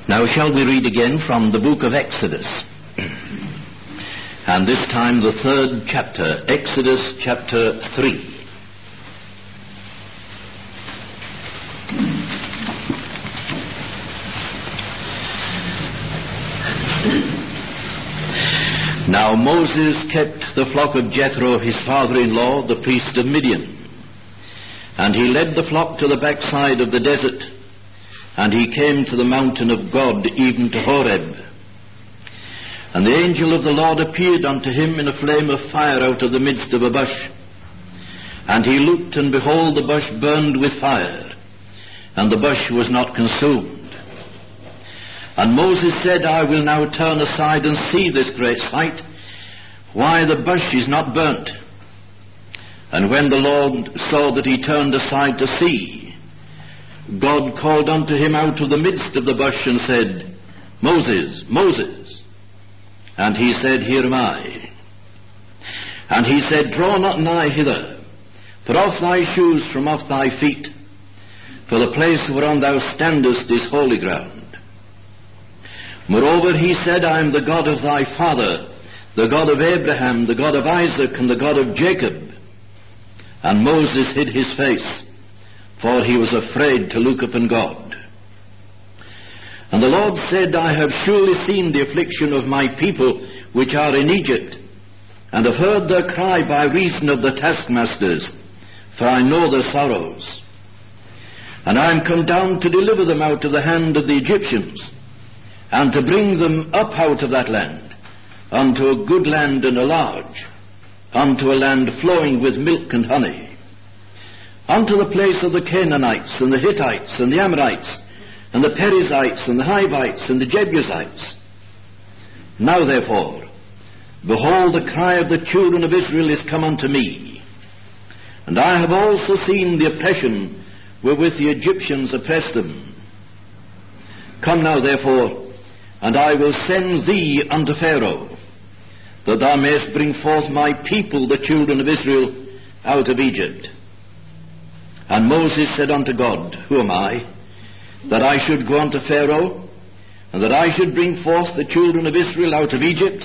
Now shall we read again from the book of Exodus, and this time the 3rd chapter, Exodus chapter 3. Now Moses kept the flock of Jethro his father-in-law, the priest of Midian, and he led the flock to the backside of the desert, and he came to the mountain of God, even to Horeb. And the angel of the Lord appeared unto him in a flame of fire out of the midst of a bush. And he looked, and behold, the bush burned with fire, and the bush was not consumed. And Moses said, I will now turn aside and see this great sight, why the bush is not burnt. And when the Lord saw that he turned aside to see, God called unto him out of the midst of the bush and said, Moses, Moses. And he said, Here am I. And he said, Draw not nigh hither, put off thy shoes from off thy feet, for the place whereon thou standest is holy ground. Moreover, he said, I am the God of thy father, the God of Abraham, the God of Isaac, and the God of Jacob. And Moses hid his face, for he was afraid to look upon God. And the Lord said, I have surely seen the affliction of my people which are in Egypt, and have heard their cry by reason of the taskmasters, for I know their sorrows. And I am come down to deliver them out of the hand of the Egyptians, and to bring them up out of that land, unto a good land and a large, unto a land flowing with milk and honey, unto the place of the Canaanites, and the Hittites, and the Amorites, and the Perizzites, and the Hivites, and the Jebusites. Now therefore, behold, the cry of the children of Israel is come unto me, and I have also seen the oppression wherewith the Egyptians oppress them. Come now therefore, and I will send thee unto Pharaoh, that thou mayest bring forth my people, the children of Israel, out of Egypt. And Moses said unto God, Who am I, that I should go unto Pharaoh, and that I should bring forth the children of Israel out of Egypt?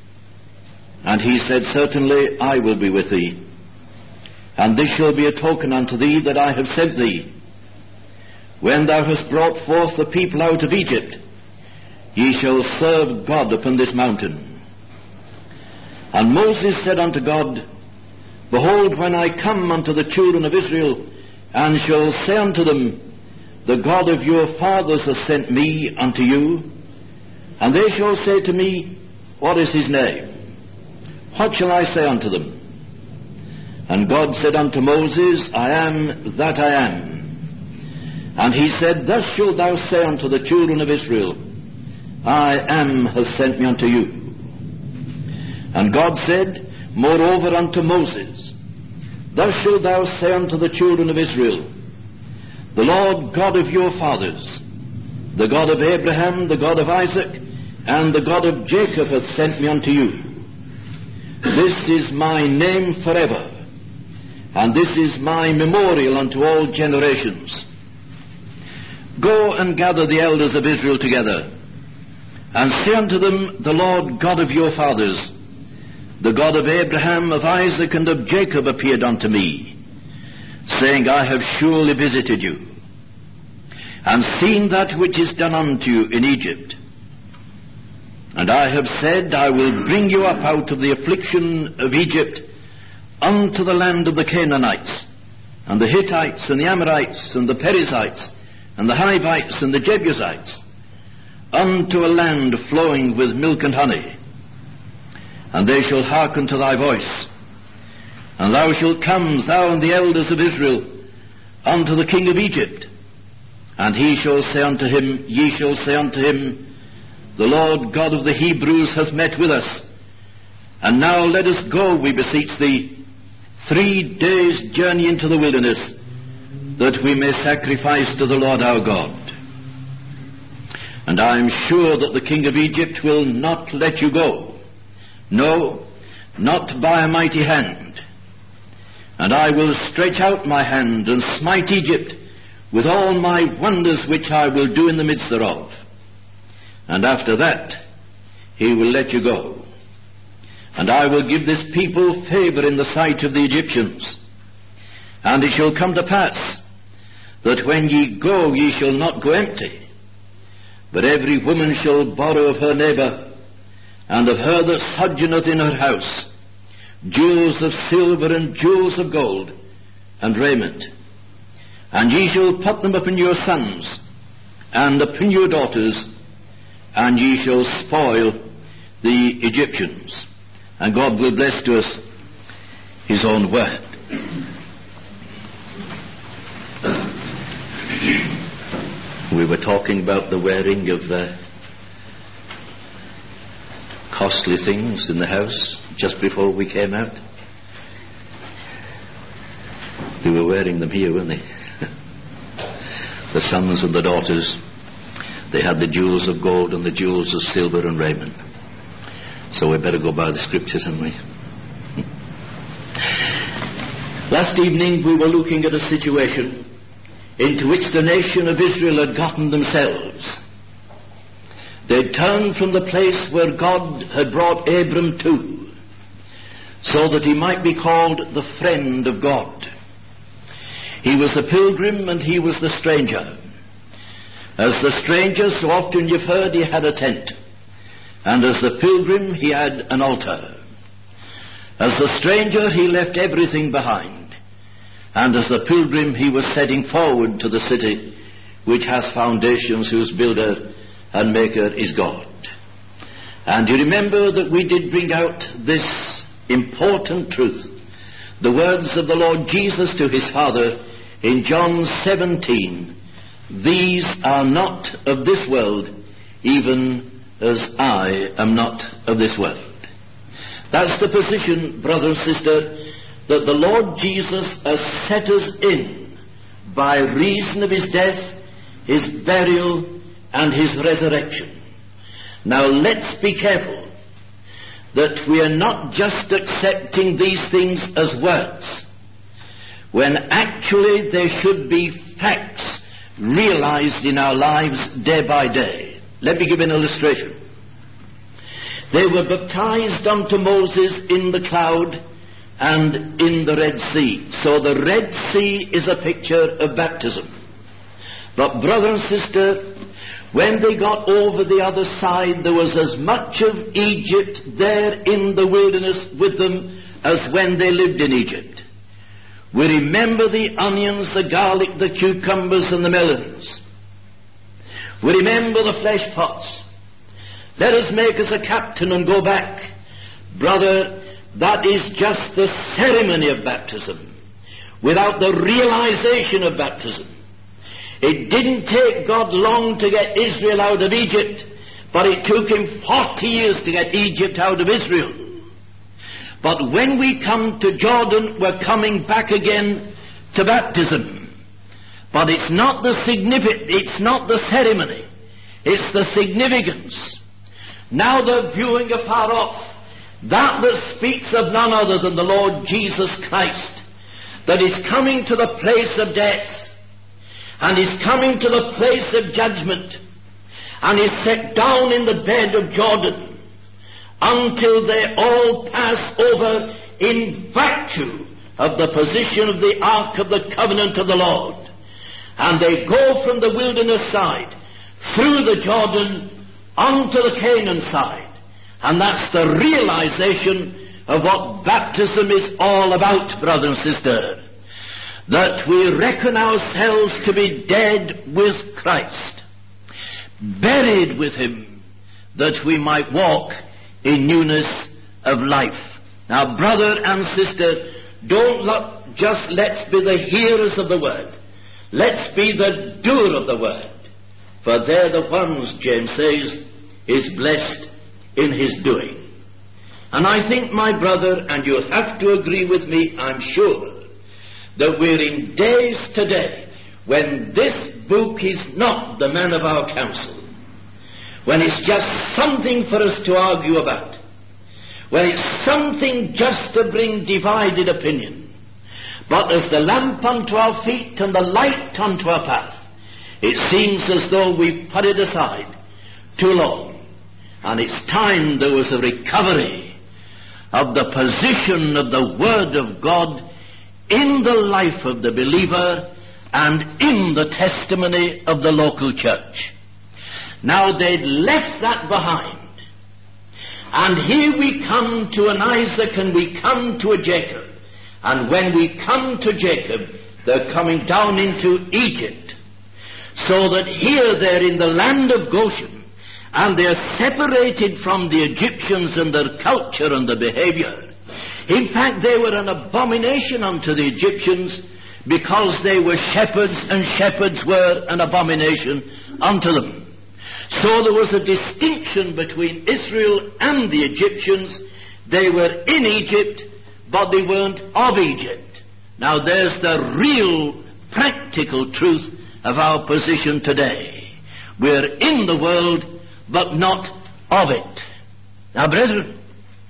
And he said, Certainly I will be with thee, and this shall be a token unto thee that I have sent thee. When thou hast brought forth the people out of Egypt, ye shall serve God upon this mountain. And Moses said unto God, Behold, when I come unto the children of Israel, and shall say unto them, The God of your fathers hath sent me unto you, and they shall say to me, What is his name? What shall I say unto them? And God said unto Moses, I am that I am. And he said, Thus shalt thou say unto the children of Israel, I am hath sent me unto you. And God said, Moreover unto Moses, Thus shalt thou say unto the children of Israel, The Lord God of your fathers, the God of Abraham, the God of Isaac, and the God of Jacob hath sent me unto you. This is my name forever, and this is my memorial unto all generations. Go and gather the elders of Israel together, and say unto them, The Lord God of your fathers, the God of Abraham, of Isaac, and of Jacob appeared unto me, saying, I have surely visited you, and seen that which is done unto you in Egypt. And I have said, I will bring you up out of the affliction of Egypt unto the land of the Canaanites, and the Hittites, and the Amorites, and the Perizzites, and the Hivites, and the Jebusites, unto a land flowing with milk and honey. And they shall hearken to thy voice. And thou shalt come, thou and the elders of Israel, unto the king of Egypt. And he shall say unto him, Ye shall say unto him, The Lord God of the Hebrews hath met with us. And now let us go, we beseech thee, 3 days' journey into the wilderness, that we may sacrifice to the Lord our God. And I am sure that the king of Egypt will not let you go. No, not by a mighty hand. And I will stretch out my hand and smite Egypt with all my wonders which I will do in the midst thereof. And after that, he will let you go. And I will give this people favor in the sight of the Egyptians. And it shall come to pass that when ye go, ye shall not go empty, but every woman shall borrow of her neighbor, and of her that sojourneth in her house, jewels of silver and jewels of gold, and raiment. And ye shall put them upon your sons, and upon your daughters, and ye shall spoil the Egyptians. And God will bless to us his own word. We were talking about the wearing of costly things in the house just before we came out. They were wearing them here, weren't they? The sons and the daughters, they had the jewels of gold and the jewels of silver and raiment. So we better go by the scriptures, haven't we? Last evening we were looking at a situation into which the nation of Israel had gotten themselves. They turned from the place where God had brought Abram to, so that he might be called the friend of God. He was the pilgrim and he was the stranger. As the stranger, so often you've heard, he had a tent. And as the pilgrim, he had an altar. As the stranger, he left everything behind. And as the pilgrim, he was setting forward to the city which has foundations, whose builder and maker is God. And you remember that we did bring out this important truth, the words of the Lord Jesus to his Father in John 17, "These are not of this world, even as I am not of this world." That's the position, brother and sister, that the Lord Jesus has set us in by reason of his death, his burial, and his resurrection. Now let's be careful that we are not just accepting these things as words, when actually they should be facts realized in our lives day by day. Let me give an illustration. They were baptized unto Moses in the cloud and in the Red Sea. So the Red Sea is a picture of baptism. But brother and sister, when they got over the other side, there was as much of Egypt there in the wilderness with them as when they lived in Egypt. We remember the onions, the garlic, the cucumbers, and the melons. We remember the flesh pots. Let us make us a captain and go back. Brother, that is just the ceremony of baptism, without the realization of baptism. It didn't take God long to get Israel out of Egypt, but it took him 40 years to get Egypt out of Israel. But when we come to Jordan, we're coming back again to baptism. But it's not the it's not the ceremony, it's the significance. Now they're viewing afar off that speaks of none other than the Lord Jesus Christ, that is coming to the place of death, and is coming to the place of judgment, and is set down in the bed of Jordan, until they all pass over in virtue of the position of the Ark of the Covenant of the Lord. And they go from the wilderness side, through the Jordan, onto the Canaan side. And that's the realization of what baptism is all about, brother and sister. That we reckon ourselves to be dead with Christ, buried with him, that we might walk in newness of life. Now, brother and sister, let's be the hearers of the word. Let's be the doer of the word. For they're the ones, James says, is blessed in his doing. And I think, my brother, and you'll have to agree with me, I'm sure, that we're in days today when this book is not the man of our counsel, when it's just something for us to argue about, when it's something just to bring divided opinion. But as the lamp unto our feet and the light unto our path, it seems as though we put it aside, too long. And it's time there was a recovery of the position of the Word of God in the life of the believer and in the testimony of the local church. Now they'd left that behind. And here we come to an Isaac and we come to a Jacob. And when we come to Jacob, they're coming down into Egypt. So that here they're in the land of Goshen, and they're separated from the Egyptians and their culture and their behavior. In fact, they were an abomination unto the Egyptians because they were shepherds, and shepherds were an abomination unto them. So there was a distinction between Israel and the Egyptians. They were in Egypt, but they weren't of Egypt. Now there's the real practical truth of our position today. We're in the world, but not of it. Now, brethren,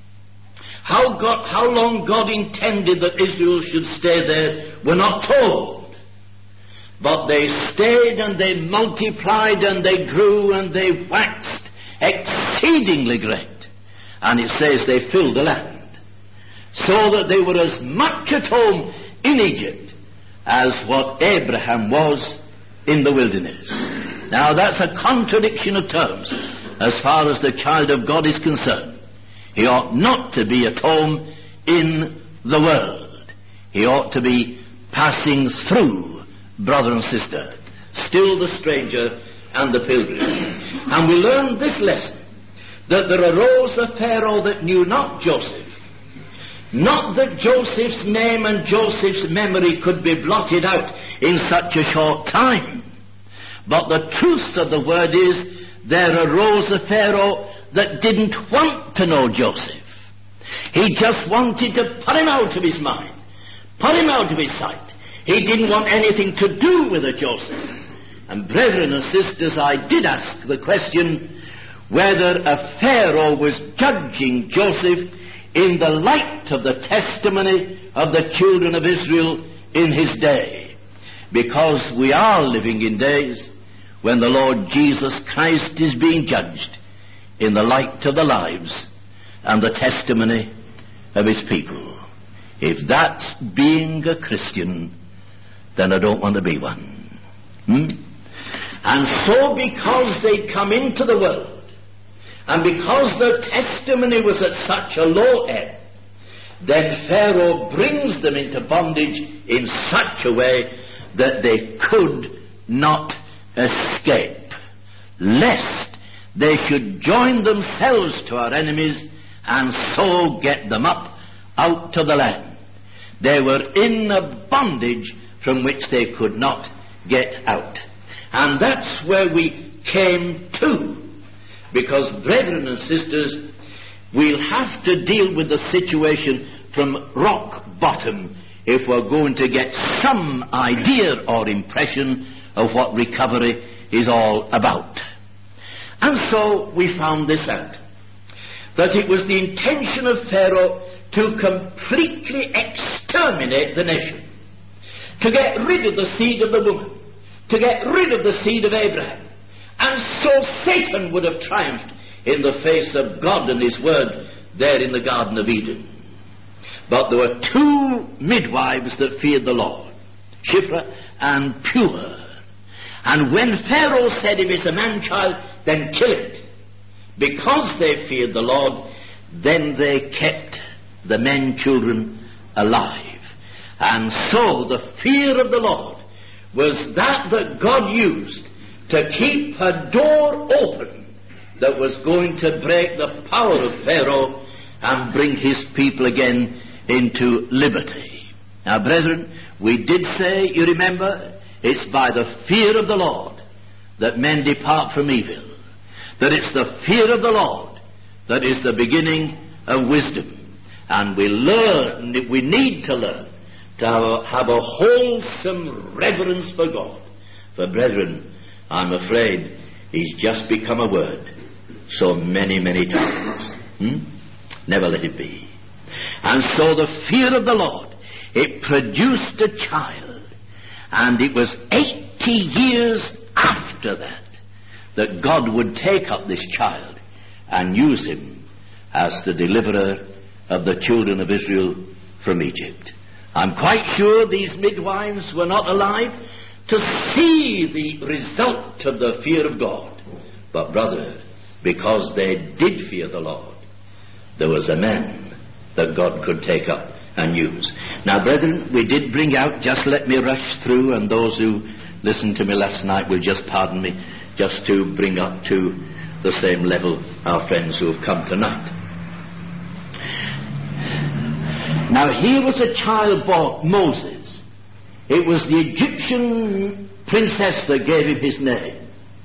how long God intended that Israel should stay there, we're not told. But they stayed and they multiplied and they grew and they waxed exceedingly great. And it says they filled the land, so that they were as much at home in Egypt as what Abraham was in the wilderness. Now that's a contradiction of terms as far as the child of God is concerned. He ought not to be at home in the world. He ought to be passing through, brother and sister, still the stranger and the pilgrim. And we learn this lesson, that there arose a Pharaoh that knew not Joseph. Not that Joseph's name and Joseph's memory could be blotted out in such a short time. But the truth of the word is, there arose a Pharaoh that didn't want to know Joseph. He just wanted to put him out of his mind, put him out of his sight. He didn't want anything to do with a Joseph. And brethren and sisters, I did ask the question whether a Pharaoh was judging Joseph in the light of the testimony of the children of Israel in his day. Because we are living in days when the Lord Jesus Christ is being judged in the light of the lives and the testimony of his people. If that's being a Christian, then I don't want to be one. And so because they come into the world, and because their testimony was at such a low ebb, then Pharaoh brings them into bondage in such a way that they could not escape, lest they should join themselves to our enemies and so get them up out of the land. They were in a bondage from which they could not get out. And that's where we came to. Because, brethren and sisters, we'll have to deal with the situation from rock bottom if we're going to get some idea or impression of what recovery is all about. And so we found this out, that it was the intention of Pharaoh to completely exterminate the nation, to get rid of the seed of the woman, to get rid of the seed of Abraham. And so Satan would have triumphed in the face of God and his word there in the Garden of Eden. But there were two midwives that feared the Lord, Shiphrah and Puah. And when Pharaoh said, if it's a man-child, then kill it, because they feared the Lord, then they kept the men-children alive. And so the fear of the Lord was that God used to keep a door open that was going to break the power of Pharaoh and bring his people again into liberty. Now, brethren, we did say, you remember, it's by the fear of the Lord that men depart from evil. That it's the fear of the Lord that is the beginning of wisdom. And we need to learn to have a wholesome reverence for God. For, brethren, I'm afraid he's just become a word so many, many times. Never let it be. And so the fear of the Lord, it produced a child. And it was 80 years after that that God would take up this child and use him as the deliverer of the children of Israel from Egypt. I'm quite sure these midwives were not alive to see the result of the fear of God. But brother, because they did fear the Lord, there was a man that God could take up and use. Now brethren, we did bring out, just let me rush through, and those who listened to me last night will just pardon me, just to bring up to the same level our friends who have come tonight. Now here was a child born, Moses. It was the Egyptian princess that gave him his name.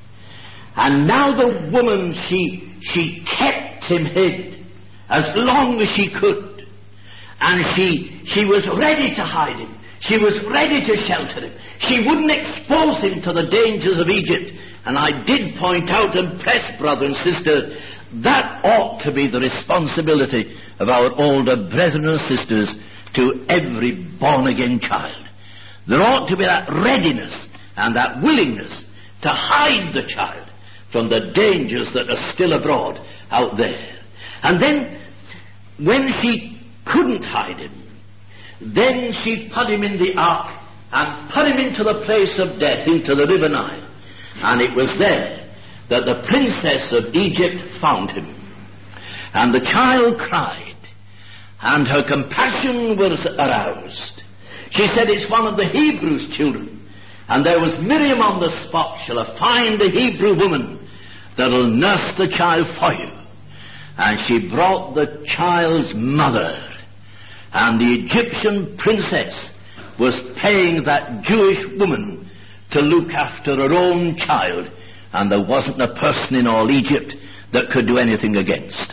And now the woman, she kept him hid as long as she could. And she was ready to hide him. She was ready to shelter him. She wouldn't expose him to the dangers of Egypt. And I did point out and press, brother and sister, that ought to be the responsibility of our older brethren and sisters to every born-again child. There ought to be that readiness and that willingness to hide the child from the dangers that are still abroad out there. And then, when she couldn't hide him, then she put him in the ark and put him into the place of death, into the river Nile. And it was there that the princess of Egypt found him. And the child cried, and her compassion was aroused. She said, it's one of the Hebrews' children. And there was Miriam on the spot. Shall I find a Hebrew woman that'll nurse the child for you? And she brought the child's mother. And the Egyptian princess was paying that Jewish woman to look after her own child. And there wasn't a person in all Egypt that could do anything against.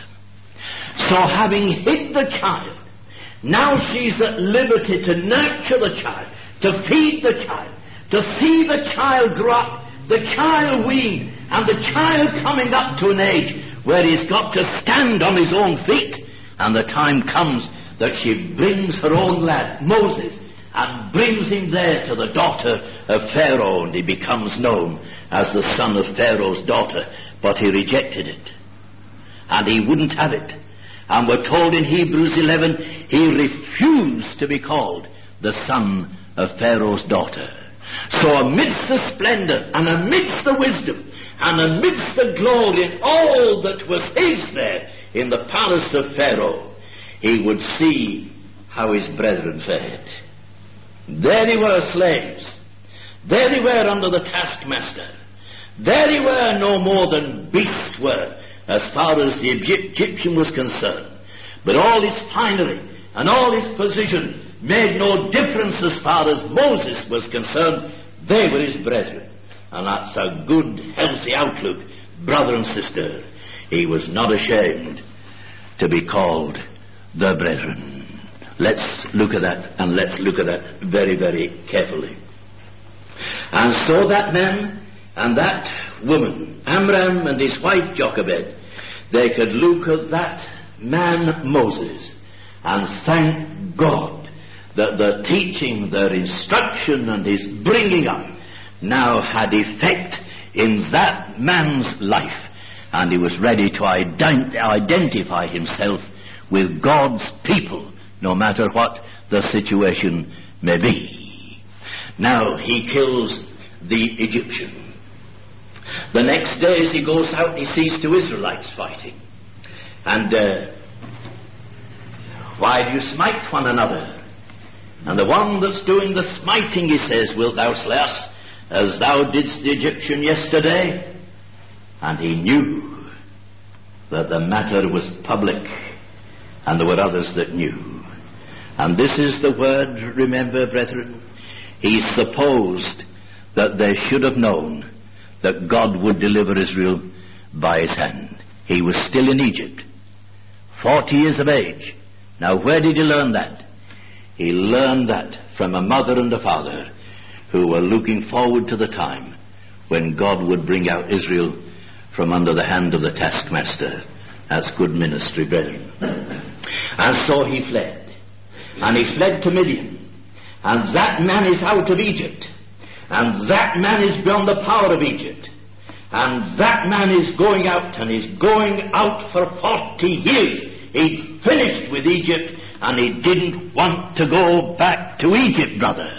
So having hid the child, now she's at liberty to nurture the child, to feed the child, to see the child grow up, the child wean, and the child coming up to an age where he's got to stand on his own feet. And the time comes that she brings her own lad, Moses, and brings him there to the daughter of Pharaoh, and he becomes known as the son of Pharaoh's daughter. But he rejected it, and he wouldn't have it. And we're told in Hebrews 11, he refused to be called the son of Pharaoh's daughter. So amidst the splendor, and amidst the wisdom, and amidst the glory, and all that was his there in the palace of Pharaoh, he would see how his brethren fared. There they were, slaves. There they were under the taskmaster. There they were, no more than beasts were, as far as the Egyptian was concerned. But all his finery and all his position made no difference as far as Moses was concerned. They were his brethren. And that's a good, healthy outlook, brother and sister. He was not ashamed to be called the brethren. Let's look at that, and let's look at that very, very carefully. And so that man and that woman, Amram and his wife Jochebed, they could look at that man Moses and thank God that the teaching, their instruction and his bringing up now had effect in that man's life, and he was ready to identify himself with God's people, no matter what the situation may be. Now he kills the Egyptian. The next day as he goes out, he sees two Israelites fighting. And why do you smite one another? And the one that's doing the smiting, he says, wilt thou slay us as thou didst the Egyptian yesterday? And he knew that the matter was public, and there were others that knew. And this is the word, remember, brethren, he supposed that they should have known that God would deliver Israel by his hand. He was still in Egypt, 40 years of age. Now where did he learn that? He learned that from a mother and a father who were looking forward to the time when God would bring out Israel from under the hand of the taskmaster. That's good ministry, brethren. And so he fled. And he fled to Midian. And that man is out of Egypt. And that man is beyond the power of Egypt. And that man is going out, and he's going out for 40 years. He'd finished with Egypt, and he didn't want to go back to Egypt, brother.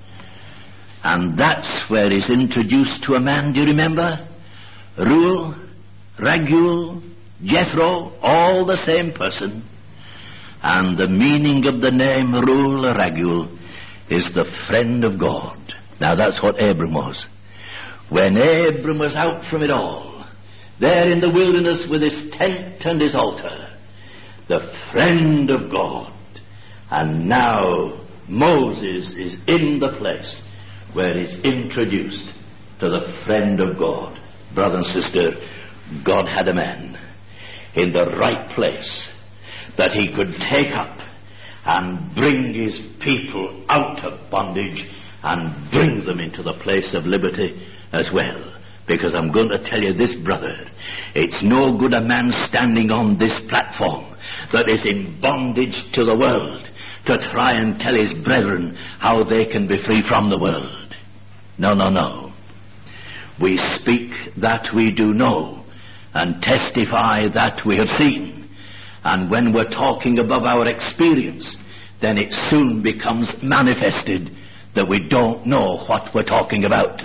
And that's where he's introduced to a man, do you remember? Reuel, Raguel, Jethro, all the same person. And the meaning of the name Reuel or Raguel is the friend of God. Now that's what Abram was. When Abram was out from it all, there in the wilderness with his tent and his altar, the friend of God. And now Moses is in the place where he's introduced to the friend of God. Brother and sister, God had a man in the right place that he could take up and bring his people out of bondage and bring them into the place of liberty as well. Because I'm going to tell you this, brother, it's no good a man standing on this platform that is in bondage to the world to try and tell his brethren how they can be free from the world. No, no, no. We speak that we do know and testify that we have seen. And when we're talking above our experience, then it soon becomes manifested that we don't know what we're talking about.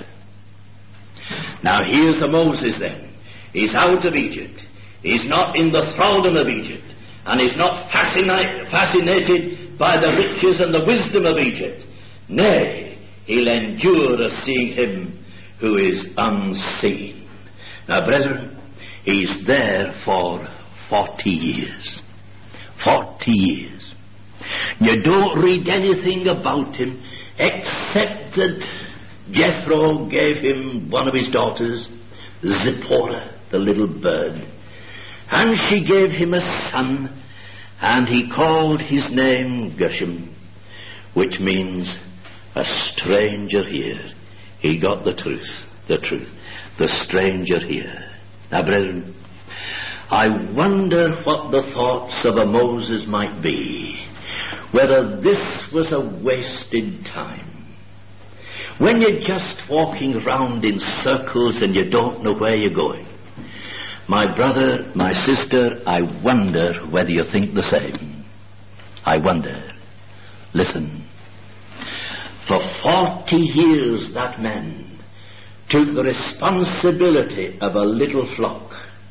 Now here's the Moses then. He's out of Egypt. He's not in the thraldom of Egypt. And he's not fascinated by the riches and the wisdom of Egypt. Nay, he'll endure as seeing him who is unseen. Now, brethren, he's there for 40 years. 40 years. You don't read anything about him except that Jethro gave him one of his daughters, Zipporah, the little bird. And she gave him a son, and he called his name Gershom, which means a stranger here. He got the truth, the stranger here. Now, brethren, I wonder what the thoughts of a Moses might be, whether this was a wasted time. When you're just walking around in circles and you don't know where you're going. My brother, my sister, I wonder whether you think the same. I wonder. Listen. For 40 years that man took the responsibility of a little flock.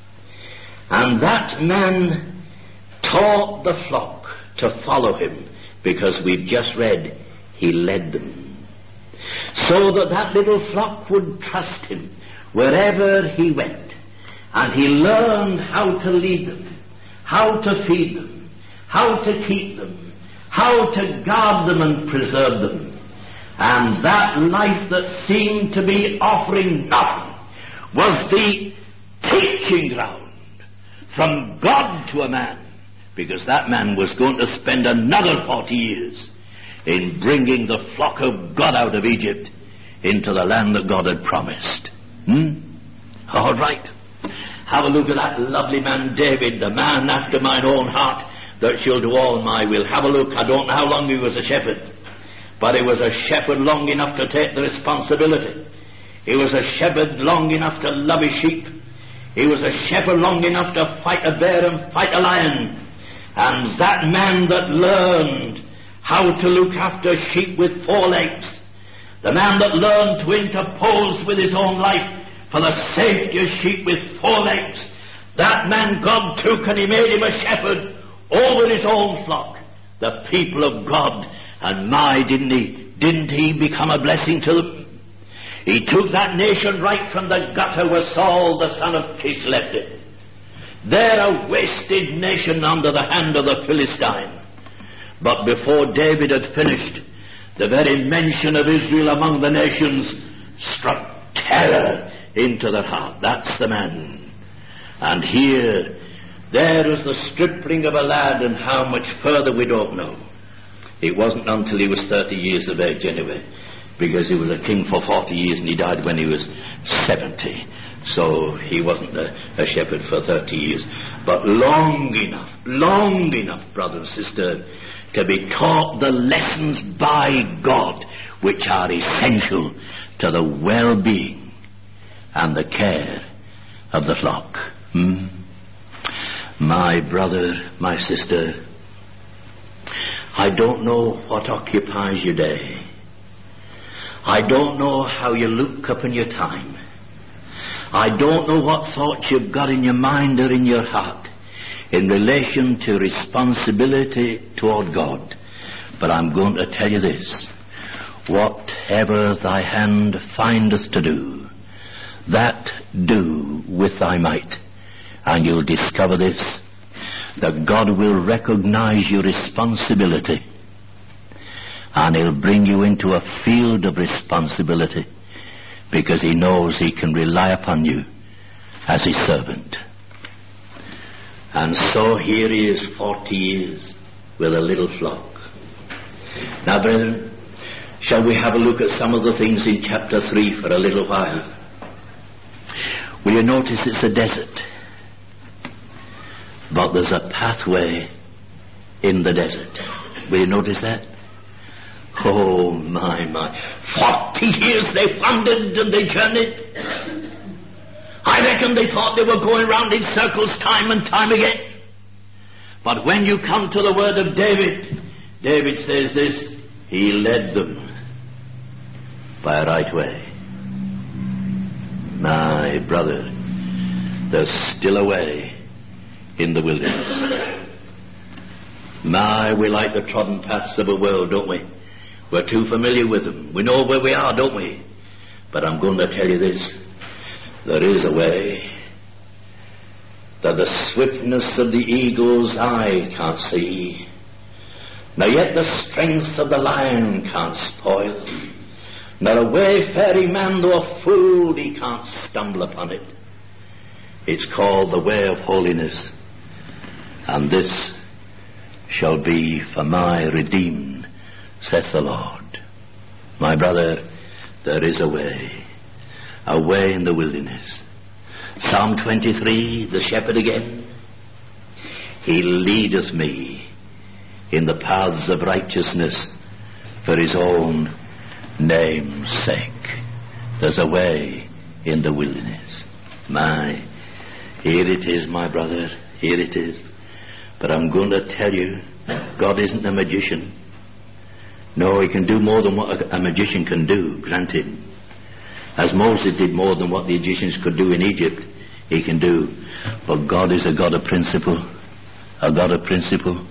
And that man taught the flock to follow him, because we've just read he led them. So that little flock would trust him wherever he went. And he learned how to lead them, how to feed them, how to keep them, how to guard them and preserve them. And that life that seemed to be offering nothing was the teaching ground from God to a man, because that man was going to spend another 40 years in bringing the flock of God out of Egypt into the land that God had promised. All right. Have a look at that lovely man David, the man after mine own heart, that shall do all my will. Have a look. I don't know how long he was a shepherd, but he was a shepherd long enough to take the responsibility. He was a shepherd long enough to love his sheep. He was a shepherd long enough to fight a bear and fight a lion. And that man that learned how to look after sheep with 4 legs, the man that learned to interpose with his own life for the safety of sheep with 4 legs, that man God took and he made him a shepherd over his own flock, the people of God. And didn't he become a blessing to them? He took that nation right from the gutter where Saul the son of Kish left it. They're a wasted nation under the hand of the Philistine. But before David had finished, the very mention of Israel among the nations struck terror into their heart. That's the man. And here, there was the stripling of a lad, and how much further we don't know. It wasn't until he was 30 years of age anyway, because he was a king for 40 years and he died when he was 70. So he wasn't a shepherd for 30 years. But long enough, brother and sister, to be taught the lessons by God which are essential to the well-being and the care of the flock. My brother, my sister, I don't know what occupies your day. I don't know how you look up in your time. I don't know what thoughts you've got in your mind or in your heart in relation to responsibility toward God. But I'm going to tell you this. Whatever thy hand findeth to do, that do with thy might. And you'll discover this, that God will recognize your responsibility, and He'll bring you into a field of responsibility, because He knows He can rely upon you as His servant. And so here He is 40 years with a little flock. Now, brethren, shall we have a look at some of the things in chapter 3 for a little while? Will you notice it's a desert, but there's a pathway in the desert. Will you notice that? Oh, my. 40 years they wandered and they journeyed. I reckon they thought they were going round in circles time and time again. But when you come to the word of David, David says this, he led them by a right way. My brother, there's still a way in the wilderness. We like the trodden paths of the world, don't we? We're too familiar with them. We know where we are, don't we? But I'm going to tell you this. There is a way that the swiftness of the eagle's eye can't see, nor yet the strength of the lion can't spoil, nor a wayfaring man, though a fool, he can't stumble upon it. It's called the way of holiness, and this shall be for my redeemed, saith the Lord. My brother, there is a way in the wilderness. Psalm 23, the shepherd again. He leadeth me in the paths of righteousness for His own name's sake. There's a way in the wilderness. Here it is, my brother, here it is. But I'm going to tell you, God isn't a magician. No, He can do more than what a magician can do, granted. As Moses did more than what the Egyptians could do in Egypt, He can do. But God is a God of principle. A God of principle.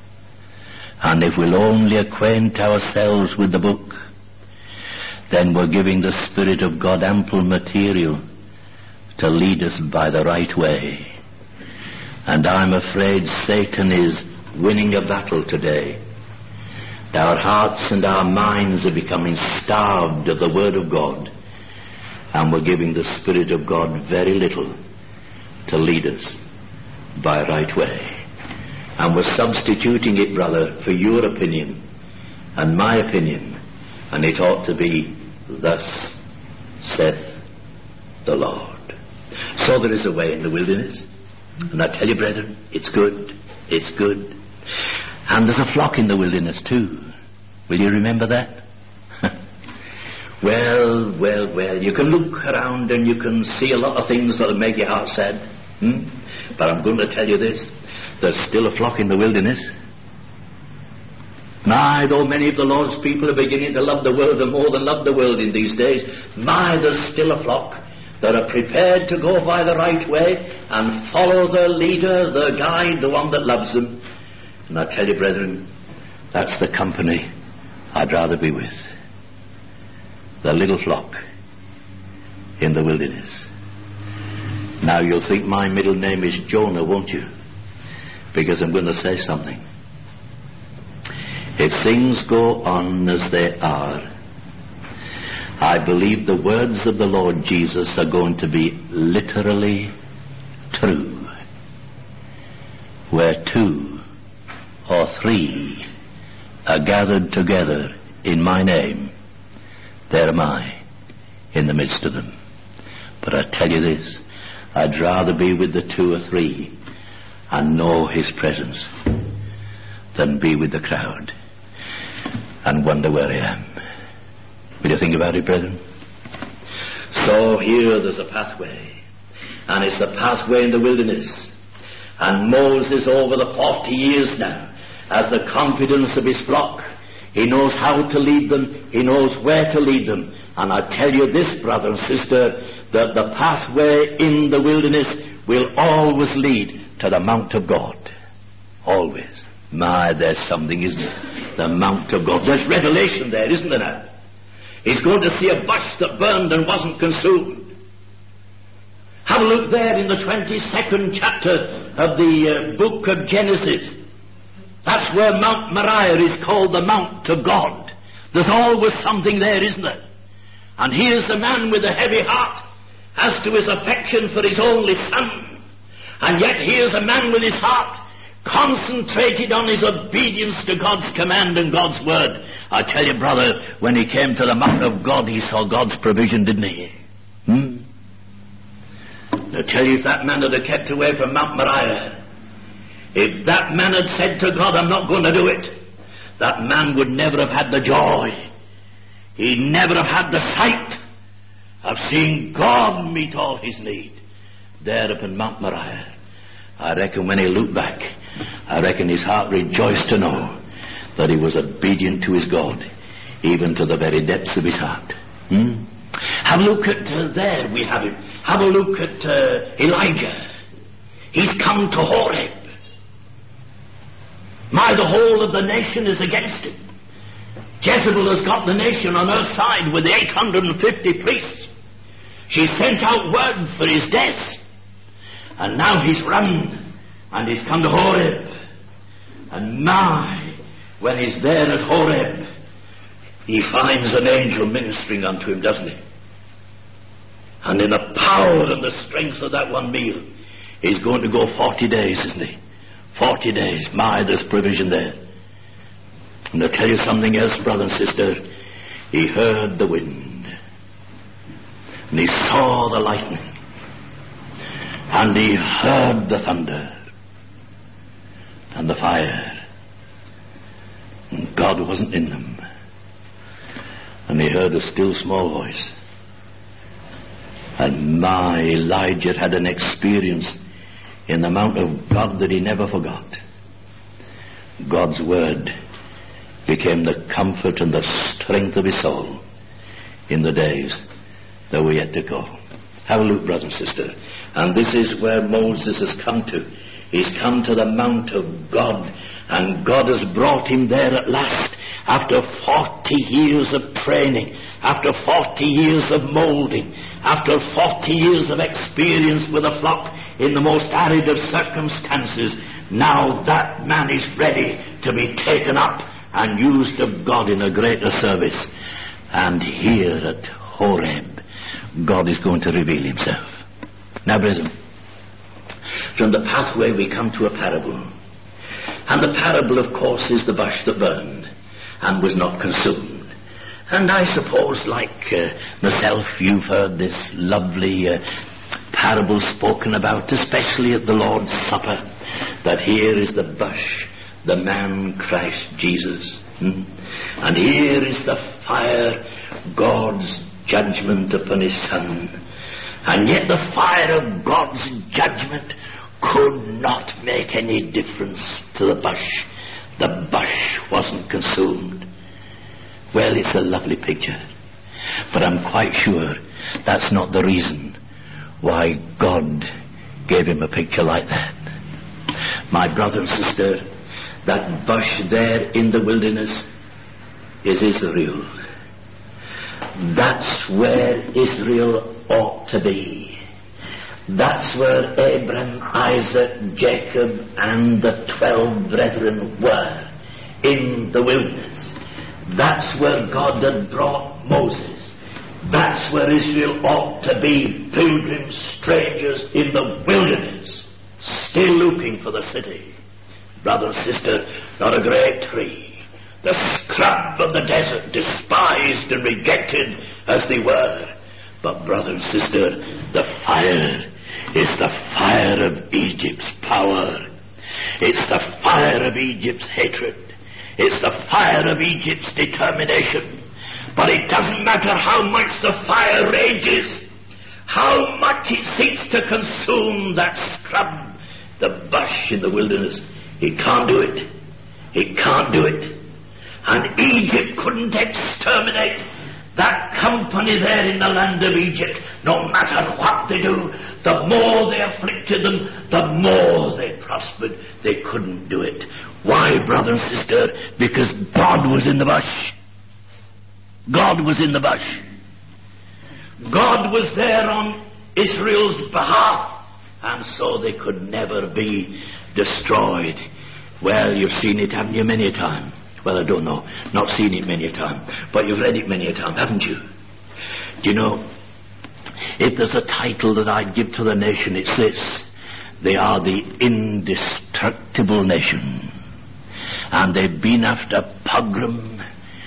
And if we'll only acquaint ourselves with the book, then we're giving the Spirit of God ample material to lead us by the right way. And I'm afraid Satan is winning a battle today. Our hearts and our minds are becoming starved of the Word of God, and we're giving the Spirit of God very little to lead us by right way. And we're substituting it, brother, for your opinion and my opinion, and it ought to be, thus saith the Lord. So there is a way in the wilderness, and I tell you, brethren, it's good. It's good. And there's a flock in the wilderness too. Will you remember that? Well, you can look around and you can see a lot of things that'll make your heart sad. But I'm going to tell you this. There's still a flock in the wilderness. Though many of the Lord's people are beginning to love the world and more than love the world in these days, there's still a flock that are prepared to go by the right way and follow their leader, their guide, the one that loves them. And I tell you, brethren, that's the company I'd rather be with. The little flock in the wilderness. Now you'll think my middle name is Jonah, won't you? Because I'm going to say something. If things go on as they are, I believe the words of the Lord Jesus are going to be literally true. Where 2 or 3 are gathered together in my name, there am I in the midst of them. But I tell you this, I'd rather be with the 2 or 3 and know His presence than be with the crowd and wonder where I am. Will you think about it, brethren? So here there's a pathway, and it's the pathway in the wilderness. And Moses, over the 40 years now, has the confidence of his flock. He knows how to lead them. He knows where to lead them. And I tell you this, brother and sister, that the pathway in the wilderness will always lead to the Mount of God. Always. My, there's something, isn't it? The Mount of God. There's revelation there, isn't there now? He's going to see a bush that burned and wasn't consumed. Have a look there in the 22nd chapter of the book of Genesis. That's where Mount Moriah is called the Mount of God. There's always something there, isn't there? And here's a man with a heavy heart as to his affection for his only son. And yet here's a man with his heart concentrated on his obedience to God's command and God's word. I tell you, brother, when he came to the Mount of God, he saw God's provision, didn't he? I tell you, if that man had kept away from Mount Moriah, if that man had said to God, I'm not going to do it, that man would never have had the joy. He'd never have had the sight of seeing God meet all his need there up in Mount Moriah. I reckon when he looked back, I reckon his heart rejoiced to know that he was obedient to his God, even to the very depths of his heart. Have a look at there we have him. Have a look at Elijah. He's come to Horeb. My, the whole of the nation is against him. Jezebel has got the nation on her side with the 850 priests. She sent out word for his death. And now he's run and he's come to Horeb. And my, when he's there at Horeb, he finds an angel ministering unto him, doesn't he? And in the power and the strength of that one meal, he's going to go 40 days, isn't he? 40 days. My, there's provision there. And I'll tell you something else, brother and sister. He heard the wind. And he saw the lightning. And he heard the thunder. And the fire. And God wasn't in them. And he heard a still small voice. And my, Elijah had an experience in the Mount of God that he never forgot. God's word became the comfort and the strength of his soul in the days that were yet to go. Have a look, brother and sister. And this is where Moses has come to. He's come to the Mount of God, and God has brought him there at last after 40 years of training, after 40 years of molding, after 40 years of experience with a flock in the most arid of circumstances. Now that man is ready to be taken up and used of God in a greater service. And here at Horeb, God is going to reveal himself. Now, brethren, from the pathway we come to a parable. And the parable, of course, is the bush that burned and was not consumed. And I suppose, like myself, you've heard this lovely parable spoken about, especially at the Lord's Supper, that here is the bush, the man Christ Jesus. And here is the fire, God's judgment upon his Son. And yet the fire of God's judgment could not make any difference to the bush. The bush wasn't consumed. Well, it's a lovely picture, but I'm quite sure that's not the reason why God gave him a picture like that. My brother and sister, that bush there in the wilderness is Israel. That's where Israel ought to be. That's where Abraham, Isaac, Jacob and the 12 brethren were, in the wilderness. That's where God had brought Moses. That's where Israel ought to be, pilgrims, strangers in the wilderness, still looking for the city. Brother and sister, not a great tree, the scrub of the desert, despised and rejected as they were. But brother and sister, the fire is the fire of Egypt's power. It's the fire of Egypt's hatred. It's the fire of Egypt's determination. But it doesn't matter how much the fire rages. how much it seeks to consume that scrub, the bush in the wilderness. He can't do it. He can't do it. And Egypt couldn't exterminate that company there in the land of Egypt. No matter what they do, the more they afflicted them, the more they prospered. They couldn't do it. Why, brother and sister? Because God was in the bush. God was in the bush. God was there on Israel's behalf, and so they could never be destroyed. Well, you've seen it, haven't you, many a time? Well, I don't know. Not seen it many a time. But you've read it many a time, haven't you? Do you know, if there's a title that I'd give to the nation, it's this. They are the indestructible nation. And they've been after pogrom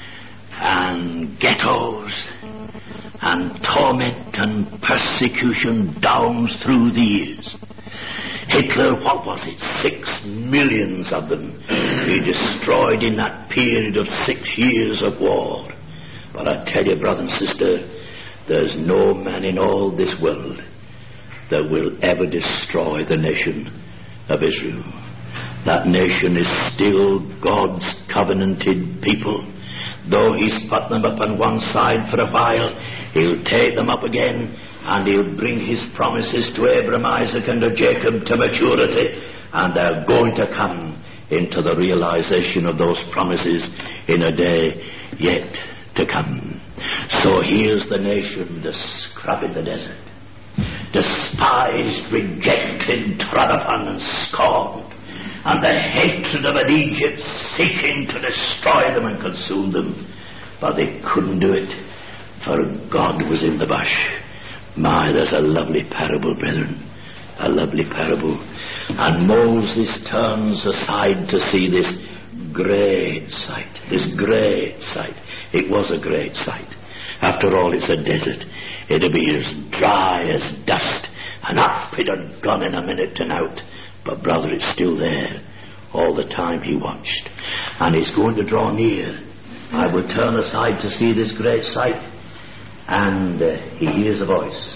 and ghettos and torment and persecution down through the years. Hitler, what was it? 6 million of them he destroyed in that period of 6 years of war. But I tell you, brother and sister, there's no man in all this world that will ever destroy the nation of Israel. That nation is still God's covenanted people. Though he's put them up on one side for a while, he'll take them up again, and he'll bring his promises to Abraham, Isaac, and to Jacob to maturity, and they're going to come into the realization of those promises in a day yet to come. So here's the nation, the scrub in the desert, despised, rejected, trod upon, and scorned, and the hatred of an Egypt seeking to destroy them and consume them. But they couldn't do it, for God was in the bush. My, there's a lovely parable, brethren, a lovely parable. And Moses turns aside to see this great sight, this great sight. It was a great sight. After all, it's a desert. It'd be as dry as dust, and up it had gone in a minute and out. But brother, it's still there. All the time he watched. And he's going to draw near. I will turn aside to see this great sight. And he hears a voice.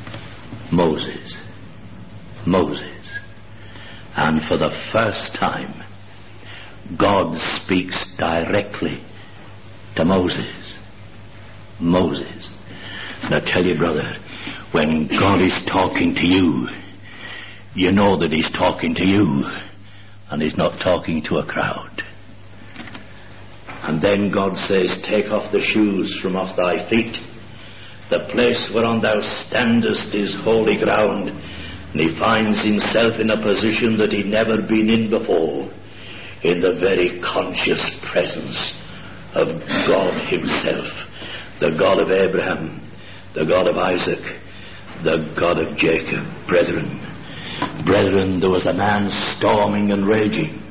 Moses. Moses. And for the first time, God speaks directly to Moses. Moses. And I tell you, brother, when God is talking to you, you know that he's talking to you, and he's not talking to a crowd. And then God says, take off the shoes from off thy feet. The place whereon thou standest is holy ground. And he finds himself in a position that he'd never been in before, in the very conscious presence of God himself, the God of Abraham, the God of Isaac, the God of Jacob. Brethren, there was a man storming and raging,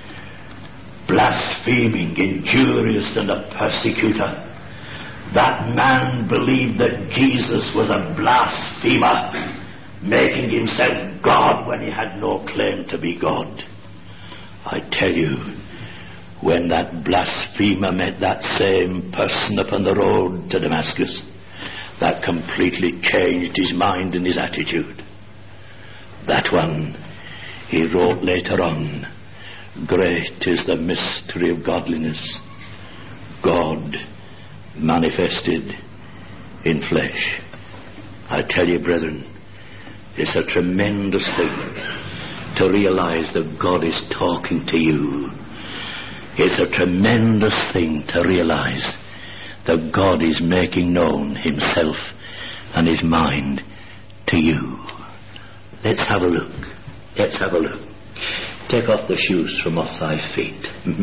blaspheming, injurious, and a persecutor. That man believed that Jesus was a blasphemer, making himself God when he had no claim to be God. I tell you, when that blasphemer met that same person upon the road to Damascus, that completely changed his mind and his attitude. That one, he wrote later on, great is the mystery of godliness, God manifested in flesh. I tell you, brethren, it's a tremendous thing to realize that God is talking to you. It's a tremendous thing to realize that God is making known himself and his mind to you. Let's have a look. Let's have a look. Take off the shoes from off thy feet.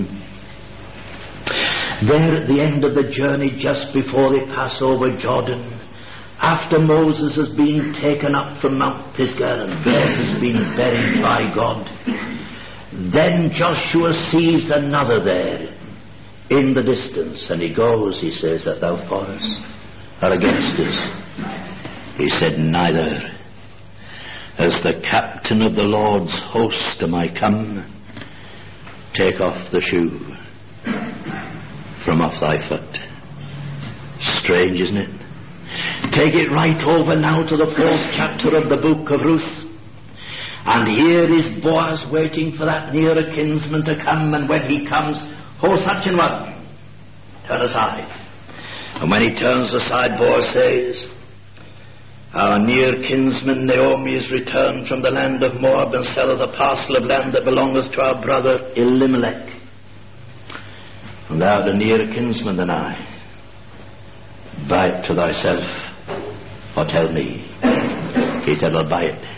There at the end of the journey, just before they pass over Jordan, after Moses has been taken up from Mount Pisgah and there has been buried by God, then Joshua sees another there in the distance, and he goes, he says, art thou for us or against us? He said, neither. As the captain of the Lord's host am I come. Take off the shoe from off thy foot. Strange, isn't it? Take it right over now to the 4th chapter of the book of Ruth. And here is Boaz waiting for that nearer kinsman to come, and when he comes, oh, such an one, turn aside. And when he turns aside, Boaz says, our near kinsman Naomi is returned from the land of Moab, and selleth a parcel of land that belongeth to our brother Elimelech. And thou art a nearer kinsman than I. Buy it to thyself, or tell me. He said, I'll buy it.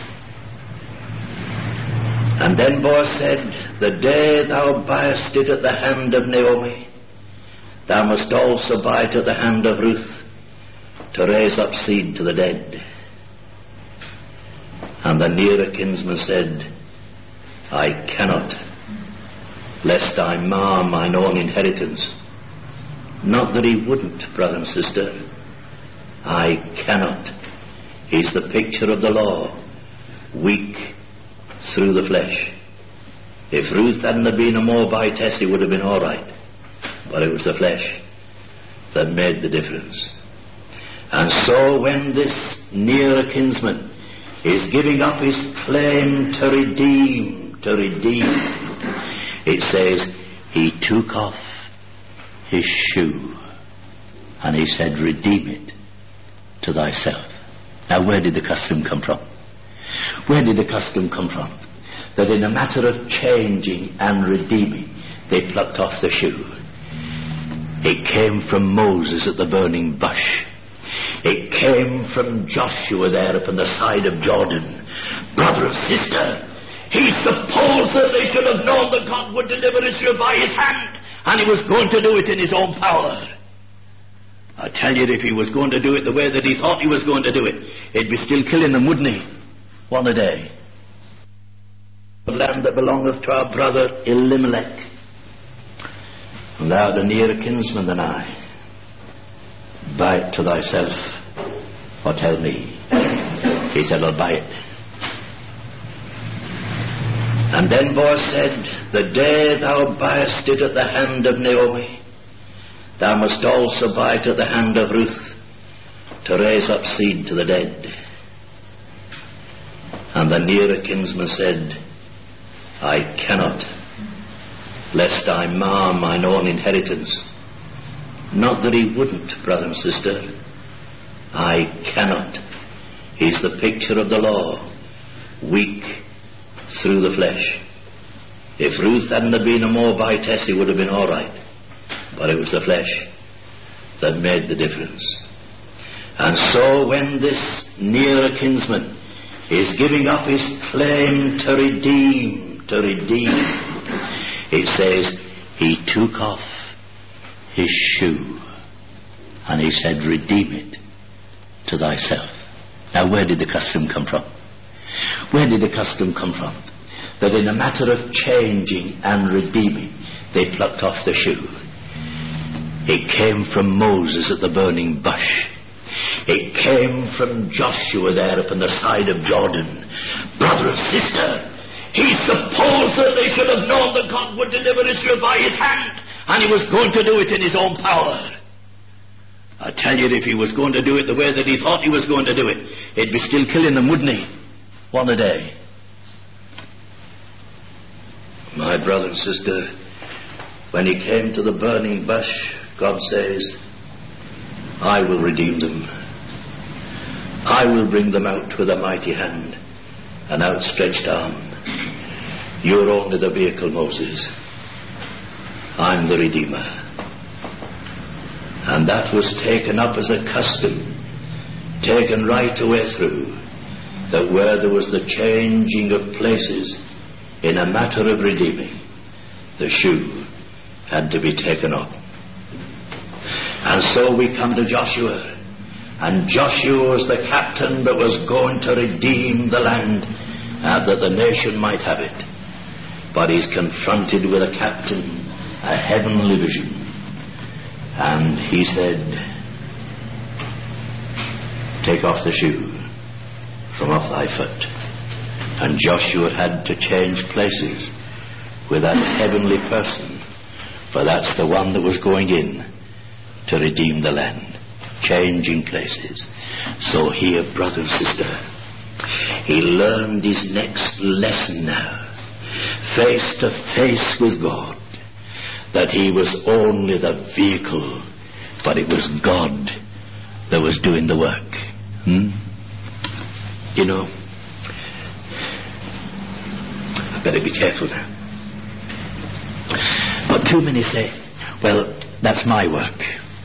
And then Boaz said, the day thou buyest it at the hand of Naomi, thou must also buy it at the hand of Ruth, to raise up seed to the dead. And the nearer kinsman said, I cannot, lest I mar mine own inheritance. Not that he wouldn't, brother and sister. I cannot. He's the picture of the law, weak through the flesh. If Ruth hadn't have been a Moabitess, it would have been all right. But it was the flesh that made the difference. And so when this nearer kinsman is giving up his claim to redeem, it says, he took off his shoe and he said, redeem it to thyself. Now where did the custom come from? Where did the custom come from? That in a matter of changing and redeeming, they plucked off the shoe. It came from Moses at the burning bush. It came from Joshua there upon the side of Jordan. Brother and sister, he supposed that they should have known that God would deliver Israel by his hand, and he was going to do it in his own power. I tell you, if he was going to do it the way that he thought he was going to do it, he'd be still killing them, wouldn't he? One a day. The land that belongeth to our brother Elimelech. And thou art a nearer kinsman than I. Buy it to thyself, or tell me. He said, I'll buy it. And then Boaz said, the day thou buyest it at the hand of Naomi, thou must also buy it at the hand of Ruth, to raise up seed to the dead. And the nearer kinsman said, I cannot, lest I mar mine own inheritance. Not that he wouldn't, brother and sister. I cannot. He's the picture of the law, weak through the flesh. If Ruth hadn't have been a Moabitess, it would have been all right. But it was the flesh that made the difference. And so when this nearer kinsman is giving up his claim to redeem, it says, he took off his shoe and he said, redeem it to thyself. Now where did the custom come from? Where did the custom come from? That in a matter of changing and redeeming, they plucked off the shoe. It came from Moses at the burning bush. It came from Joshua there upon the side of Jordan. Brother and sister, he supposed that they should have known that God would deliver Israel by his hand, and he was going to do it in his own power. I tell you, if he was going to do it the way that he thought he was going to do it, he'd be still killing them, wouldn't he? One a day. My brother and sister, when he came to the burning bush, God says, I will redeem them. I will bring them out with a mighty hand, an outstretched arm. You're only the vehicle, Moses. I'm the Redeemer. And that was taken up as a custom, taken right away through, that where there was the changing of places in a matter of redeeming, the shoe had to be taken off. And so we come to Joshua, and Joshua was the captain that was going to redeem the land, that the nation might have it. But he's confronted with a captain, a heavenly vision, and he said, take off the shoe from off thy foot. And Joshua had to change places with that heavenly person, for that's the one that was going in to redeem the land. changing places. So here, brother and sister, he learned his next lesson now, face to face with God, that he was only the vehicle, but it was God that was doing the work. You know, I better be careful now. But too many say, well, that's my work.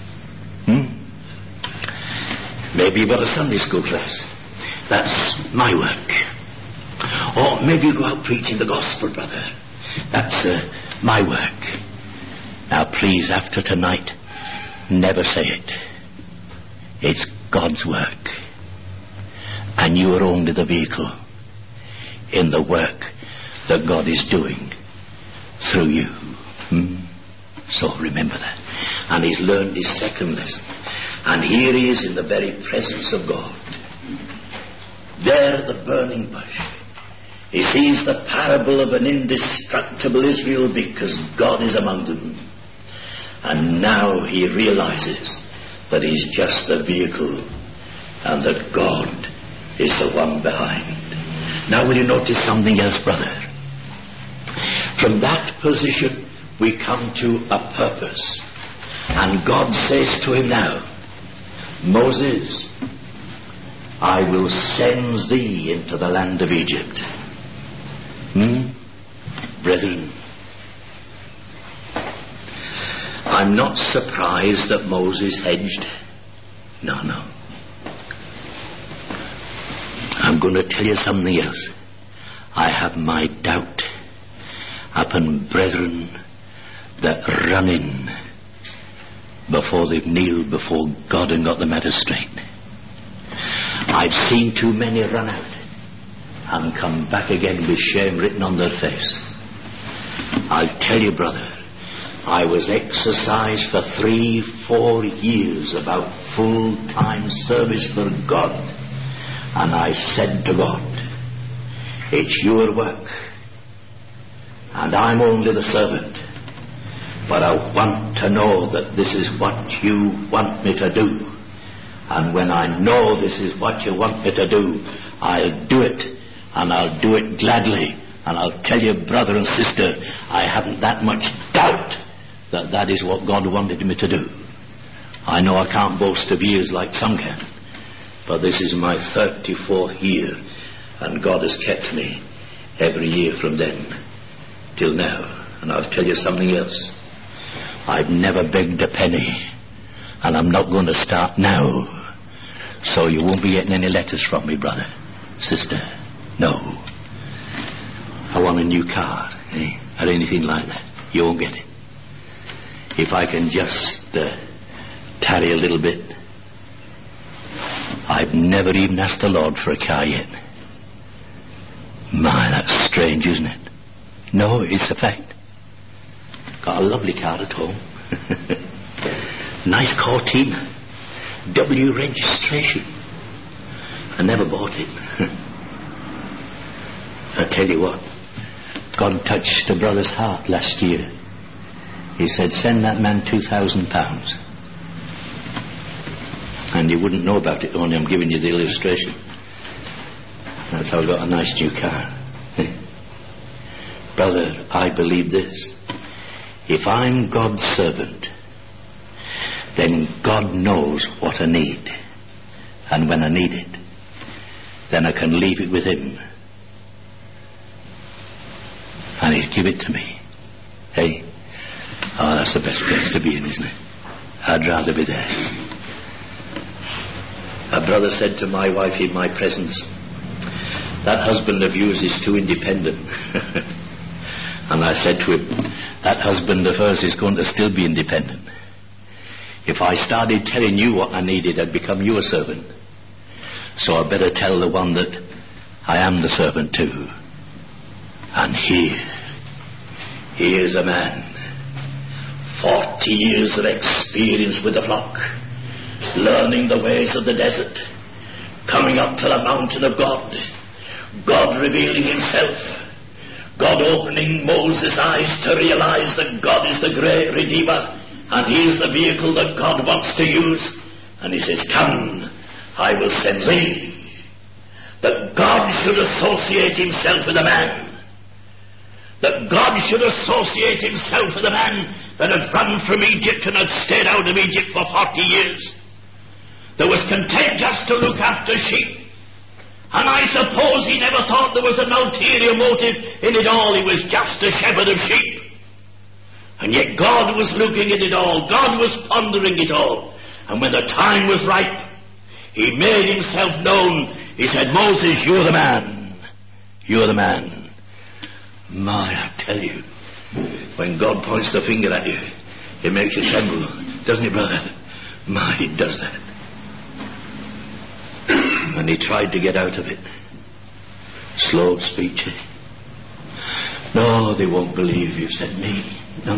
Maybe you've got a Sunday school class. That's my work. Or maybe you go out preaching the gospel, brother. That's my work. Now please, after tonight, never say it. It's God's work. And you are only the vehicle in the work that God is doing through you. So remember that. And he's learned his second lesson. And here he is in the very presence of God. There at the burning bush, he sees the parable of an indestructible Israel because God is among them. And now he realizes that he's just the vehicle and that God is the one behind. Now will you notice something else, brother? From that position we come to a purpose. And God says to him now, Moses, I will send thee into the land of Egypt. Brethren, I'm not surprised that Moses hedged. No. I'm going to tell you something else. I have my doubt upon brethren that run in before they've kneeled before God and got the matter straight. I've seen too many run out and come back again with shame written on their face. I'll tell you, brother, I was exercised for 3-4 years about full-time service for God, and I said to God, it's your work and I'm only the servant, but I want to know that this is what you want me to do. And when I know this is what you want me to do, I'll do it, and I'll do it gladly. And I'll tell you, brother and sister, I haven't that much doubt that that is what God wanted me to do. I know I can't boast of years like some can, but this is my 34th year, and God has kept me every year from then till now. And I'll tell you something else. I've never begged a penny, and I'm not going to start now. So you won't be getting any letters from me, brother, sister. No. I want a new car, or anything like that. You won't get it. If I can just tarry a little bit. I've never even asked the Lord for a car yet. My, that's strange, isn't it? No, it's a fact. Got a lovely car at home. Nice Cortina. W registration. I never bought it. I tell you what, God touched a brother's heart last year. He said, send that man £2,000. And you wouldn't know about it, only I'm giving you the illustration. That's how I got a nice new car. Brother, I believe this. If I'm God's servant, then God knows what I need. And when I need it, then I can leave it with him. And he'll give it to me. Hey? Oh, that's the best place to be in, isn't it? I'd rather be there. A brother said to my wife in my presence, that husband of yours is too independent. And I said to him, that husband of hers is going to still be independent. If I started telling you what I needed, I'd become your servant. So I better tell the one that I am the servant too. And here's a man, 40 years of experience with the flock, learning the ways of the desert, coming up to the mountain of God, God revealing himself, God opening Moses' eyes to realize that God is the great Redeemer, and he is the vehicle that God wants to use. And he says, come, I will send thee. That God should associate himself with a man. That God should associate himself with a man that had run from Egypt and had stayed out of Egypt for 40 years. That was content just to look after sheep. And I suppose he never thought there was an ulterior motive in it all. He was just a shepherd of sheep. And yet God was looking at it all. God was pondering it all. And when the time was ripe, he made himself known. He said, Moses, you're the man. You're the man. My, I tell you, when God points the finger at you, it makes you tremble. Doesn't it, brother? My, it does that. And he tried to get out of it. Slow of speech. No, they won't believe you sent me. No.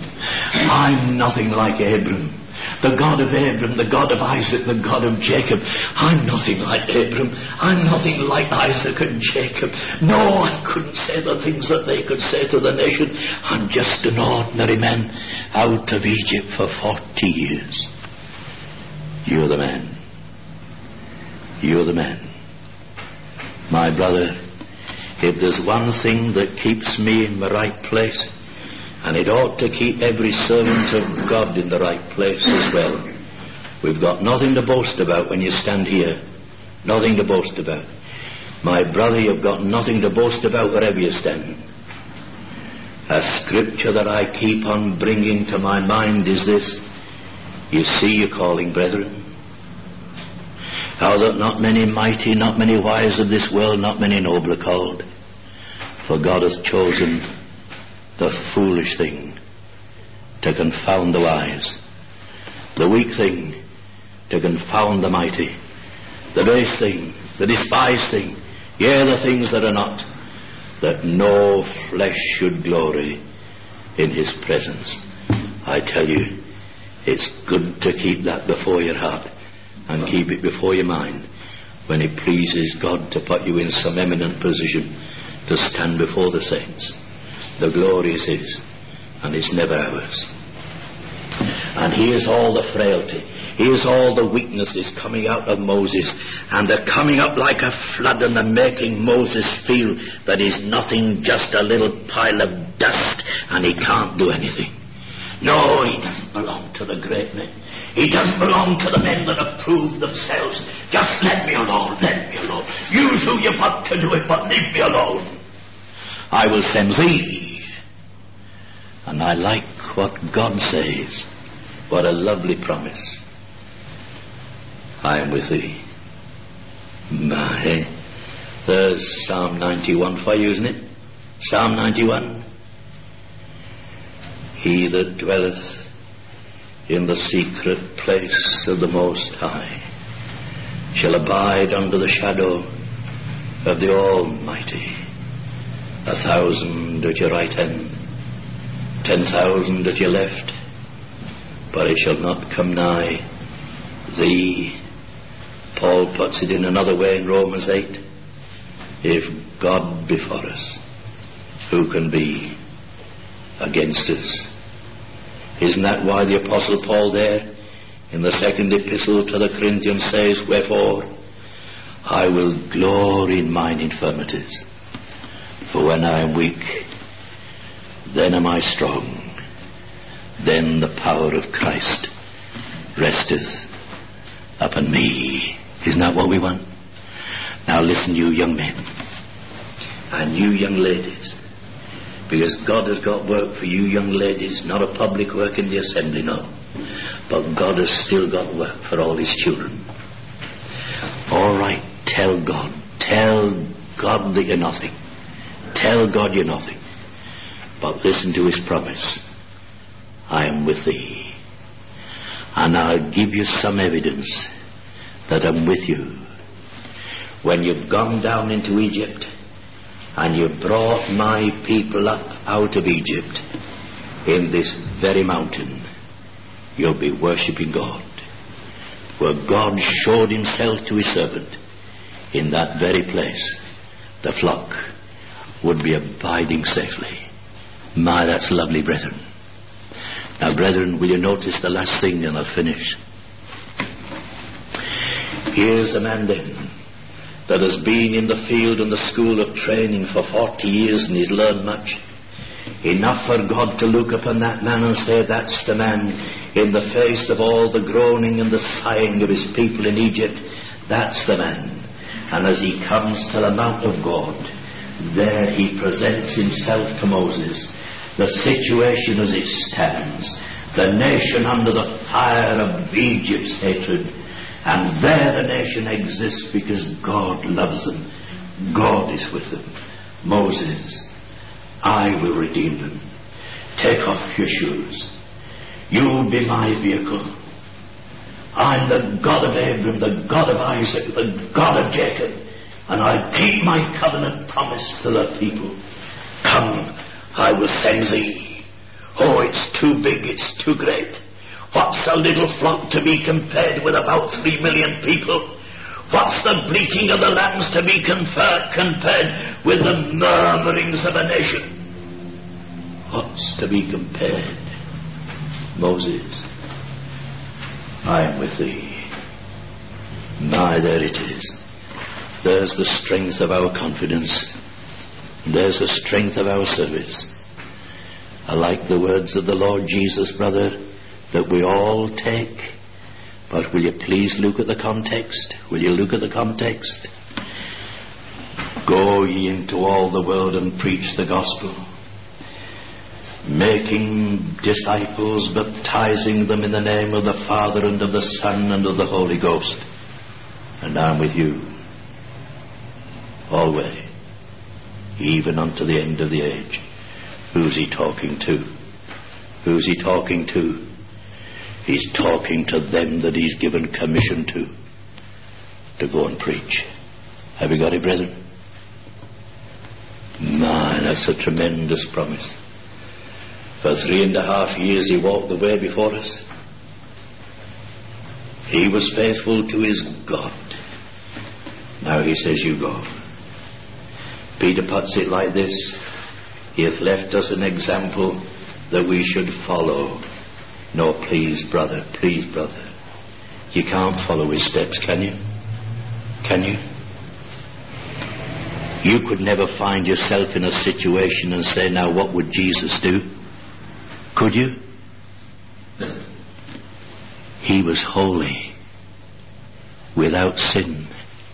I'm nothing like Abram. The God of Abram, the God of Isaac, the God of Jacob. I'm nothing like Abram. I'm nothing like Isaac and Jacob. No, I couldn't say the things that they could say to the nation. I'm just an ordinary man out of Egypt for 40 years. You're the man. You're the man. My brother, if there's one thing that keeps me in the right place, and it ought to keep every servant of God in the right place as well, we've got nothing to boast about when you stand here. Nothing to boast about. My brother, you've got nothing to boast about wherever you stand. A scripture that I keep on bringing to my mind is this. You see your calling, brethren. How that not many mighty, not many wise of this world, not many noble are called. For God hath chosen the foolish thing to confound the wise, the weak thing to confound the mighty, the base thing, the despised thing, yea, the things that are not, that no flesh should glory in his presence. I tell you, it's good to keep that before your heart and keep it before your mind when it pleases God to put you in some eminent position to stand before the saints. The glory is his, and it's never ours. And here's all the frailty, here's all the weaknesses coming out of Moses, and they're coming up like a flood, and they're making Moses feel that he's nothing, just a little pile of dust, and he can't do anything. No, he doesn't belong to the great men. He doesn't belong to the men that have proved themselves. Just let me alone, let me alone. Use who you've got to do it, but leave me alone. I will send thee. And I like what God says. What a lovely promise. I am with thee. My, there's Psalm 91 for you, isn't it? Psalm 91. He that dwelleth in the secret place of the Most High shall abide under the shadow of the Almighty. 1,000 at your right hand, 10,000 at your left, but it shall not come nigh thee. Paul puts it in another way in Romans 8. If God be for us, who can be against us? Isn't that why the Apostle Paul there in the second epistle to the Corinthians says, wherefore I will glory in mine infirmities, for when I am weak, then am I strong. Then the power of Christ resteth upon me. Isn't that what we want? Now listen, you young men and you young ladies, because God has got work for you young ladies, not a public work in the assembly, no, but God has still got work for all his children. All right, tell God that you're nothing. Tell God you're nothing, but listen to his promise. I am with thee, and I'll give you some evidence that I'm with you. When you've gone down into Egypt and you brought my people up out of Egypt in this very mountain, you'll be worshipping God, where God showed himself to his servant. In that very place the flock would be abiding safely. My, that's lovely, brethren. Now, brethren, will you notice the last thing, and I'll finish. Here's a man then that has been in the field and the school of training for 40 years and he's learned much. Enough for God to look upon that man and say, that's the man, in the face of all the groaning and the sighing of his people in Egypt. That's the man. And as he comes to the Mount of God, there he presents himself to Moses. The situation as it stands, the nation under the fire of Egypt's hatred, and there the nation exists because God loves them. God is with them. Moses, I will redeem them. Take off your shoes. You be my vehicle. I'm the God of Abraham, the God of Isaac, the God of Jacob, and I keep my covenant promise to the people. Come, I will send thee. Oh, it's too big, it's too great. What's a little flock to be compared with about 3 million people? What's the bleating of the lambs to be compared with the murmurings of a nation? What's to be compared? Moses, I am with thee. My, there it is. There's the strength of our confidence. There's the strength of our service. I like the words of the Lord Jesus, brother, that we all take. But will you please look at the context? Will you look at the context? Go ye into all the world and preach the gospel, making disciples, baptizing them in the name of the Father and of the Son and of the Holy Ghost. And I'm with you always, even unto the end of the age. Who's he talking to? Who's he talking to? He's talking to them that he's given commission to go and preach. Have you got it, brethren? My, that's a tremendous promise. For 3.5 years he walked the way before us. He was faithful to his God. Now he says, you go. Peter puts it like this: he hath left us an example that we should follow. No, please, brother, you can't follow his steps, can you? Can you? You could never find yourself in a situation and say, now what would Jesus do? Could you? He was holy, without sin.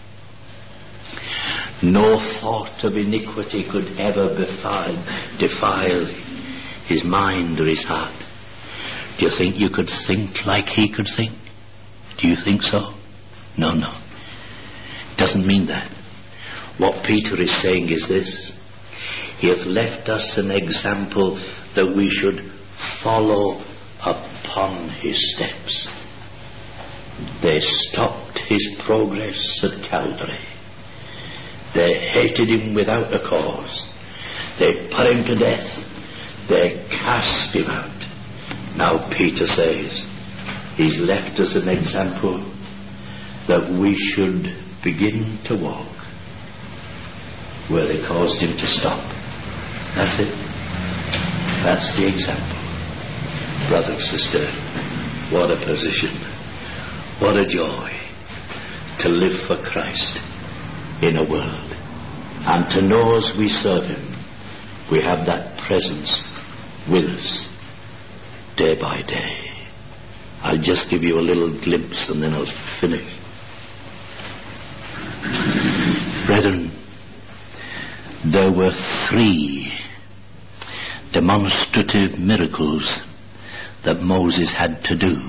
No thought of iniquity could ever defile his mind or his heart. Do you think you could think like he could think? Do you think so? No. Doesn't mean that. What Peter is saying is this: he hath left us an example that we should follow upon his steps. They stopped his progress at Calvary. They hated him without a cause. They put him to death. They cast him out. Now Peter says he's left us an example that we should begin to walk where they caused him to stop. That's it. That's the example. Brother, sister, what a position, what a joy to live for Christ in a world, and to know as we serve him we have that presence with us day by day. I'll just give you a little glimpse and then I'll finish. Brethren, there were 3 demonstrative miracles that Moses had to do.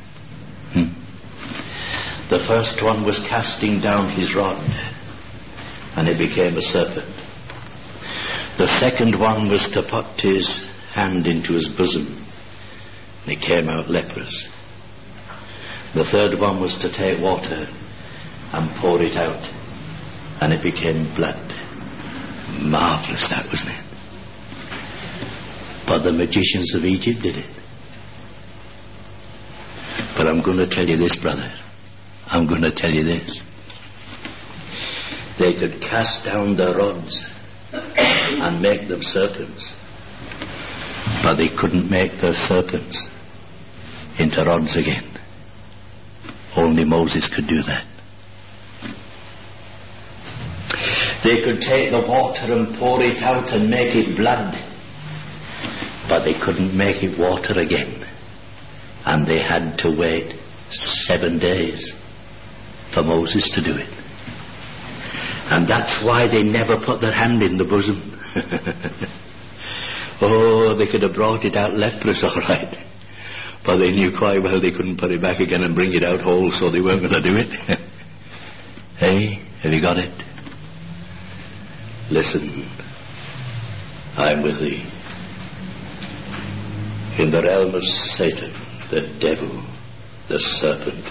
The first one was casting down his rod, and it became a serpent. The second one was to put his hand into his bosom, and it came out leprous. The third one was to take water and pour it out, and it became blood. Marvelous that, wasn't it? But the magicians of Egypt did it. But I'm going to tell you this, brother. I'm going to tell you this. They could cast down their rods and make them serpents, but they couldn't make their serpents into rods again. Only Moses could do that. They could take the water and pour it out and make it blood, but they couldn't make it water again. And they had to wait 7 days for Moses to do it. And that's why they never put their hand in the bosom. Oh, they could have brought it out leprous, all right, but they knew quite well they couldn't put it back again and bring it out whole, so they weren't going to do it. Hey, have you got it? Listen, I'm with thee. In the realm of Satan, the devil, the serpent.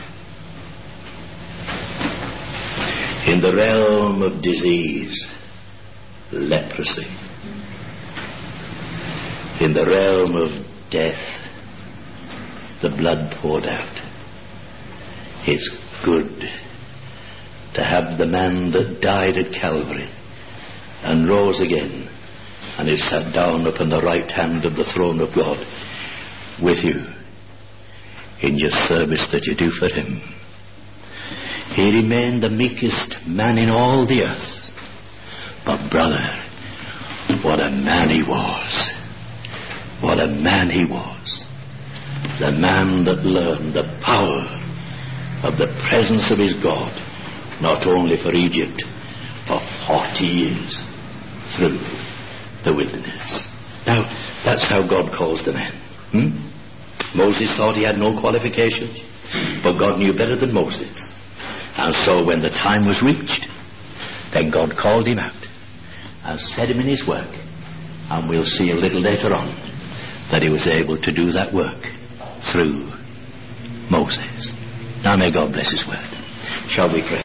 In the realm of disease, leprosy. In the realm of death, the blood poured out. It's good to have the man that died at Calvary and rose again and is sat down upon the right hand of the throne of God with you in your service that you do for him. He remained the meekest man in all the earth. But brother, what a man he was. What a man he was. The man that learned the power of the presence of his God, not only for Egypt, for 40 years through the wilderness. Now, that's how God calls the man. Moses thought he had no qualifications, but God knew better than Moses. And so when the time was reached, then God called him out and set him in his work. And we'll see a little later on that he was able to do that work through Moses. Now may God bless his word. Shall we pray?